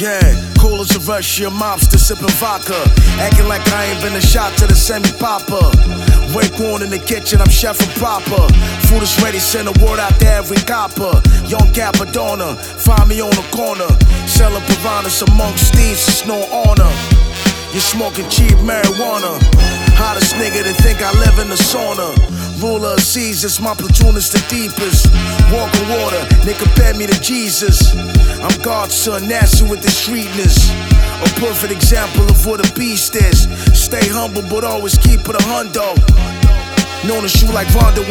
Yeah, cool as a Russian mobster sipping vodka, acting like I ain't been a shot to the semi-popper. Wake on in the kitchen, I'm chefing proper. Food is ready, send a word out to every copper. Young Capadonna, find me on the corner, selling piranhas amongst thieves, it's no honor. You're smoking cheap marijuana, hottest nigga that think I live in the sauna. Ruler of seas, it's my platoon is the deepest. Walk on water, they compare me to Jesus. I'm God's son, nasty with the streetness. A perfect example of what a beast is. Stay humble, but always keep it a hundo. Known to shoot like Rondo.